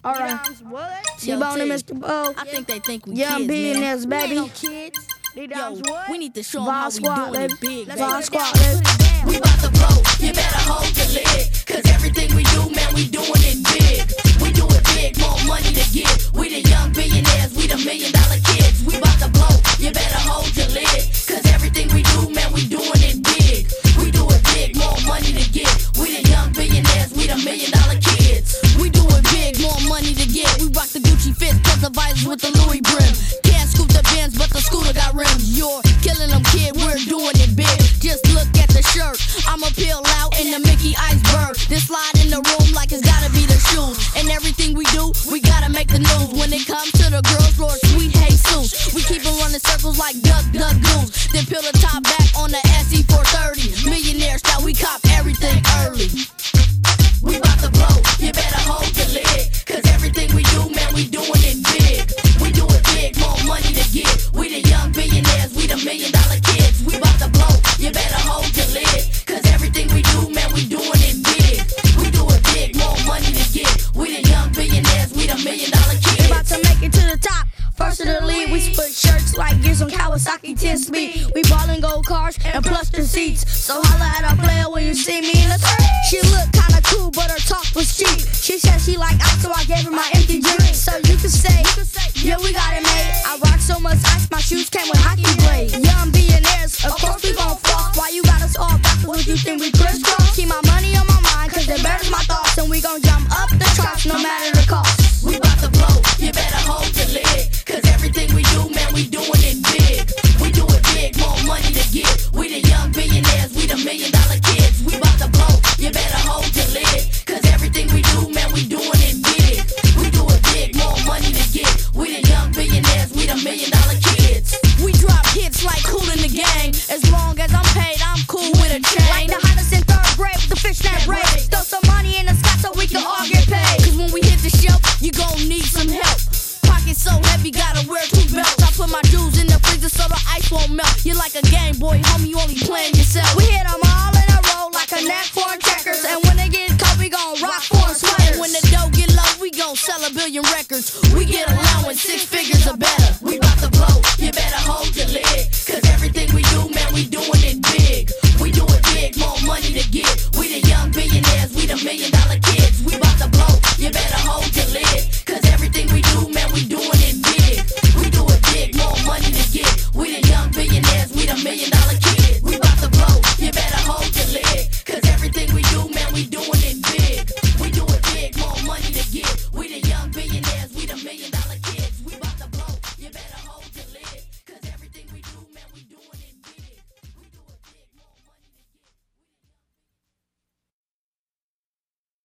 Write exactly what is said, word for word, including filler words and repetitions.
All right. T-Bone and Mister Bo. I think they think we Young kids, billionaires, man. baby. We ain't no kids. Yo, we need to show them Vibe how Squad, we doing baby. it big, Vibe baby. Squad, baby. We bout to blow, you better hold your lid. Cause everything we do, man, we doing it big. We do it big, more money to get. We the young billionaires, we the million dollar kids. We bout to blow, you better hold your lid. Cause everything we do, man, we doing it big. We do it big, more money to get. We the young billionaires, we the million dollar kids. We do it big, more money to get. We rock the Gucci fits, plus the visors with the Louis brim. Can't scoop the Benz, but the scooter got rims. You're killing them, kid, we're doing it big. Just look at the shirt, I'ma peel out in the Mickey iceberg. Then slide in the room like it's gotta be the shoes. And everything we do, we gotta make the news. When it comes to the girls, Lord sweet Jesus, we keep them running circles like duck, duck, goose. Then peel the top back on the S E four thirty. Millionaire style, we cop everything early. We bout to blow, you better hold your lid. Cause everything we do, man, we doing it big. We do it big, more money to get. We the young billionaires, we the million dollar kids. We bout to blow, you better hold your lid. Cause everything we do, man, we doing it big. We do it big, more money to get. We the young billionaires, we the million dollar kids. About to make it to the top. First of the league, we split shirts like gears on Kawasaki ten speed. We ballin' gold cars and plush the seats. So holla at our player when you see me in the street. She looked kinda cool, but her talk was cheap. She said she like ice, so I gave her my empty drink. So you can say, yeah, we got it made. I rock so much ice, my shoes came with hockey blades. Young billionaires, of course we gon' floss. Why you got us all backwards? You think we crisscross? Keep my money on my mind, cause it betters my thoughts. And we gon' jump up the charts, no matter the cost. We bout to blow, you better hold your lid. Cause everything we do, man, we doing it big. We do it big, more money to get. We the young billionaires, we the million dollar kids. We bout to blow, you better hold your lid. Cause everything we do, man, we doing it big. We do it big, more money to get. We the young billionaires, we the million dollar kids. We drop hits like Kool in the Gang. As long as I'm paid, I'm cool with a chain. Like the hottest in third grade with the fishnet braids. Throw some money in the sky so we can all get paid. Cause when we hit the shelf, you gon' need some help. Pockets so heavy, gotta wear two belts. I put my jewels in the freezer so the ice won't melt. You're like a Game Boy, homie, you only playing yourself. We hit them all in a row like a neck for checkers. And when they get cold, we gon' rock for sweaters. And when the dough get low, we gon' sell a billion records. We get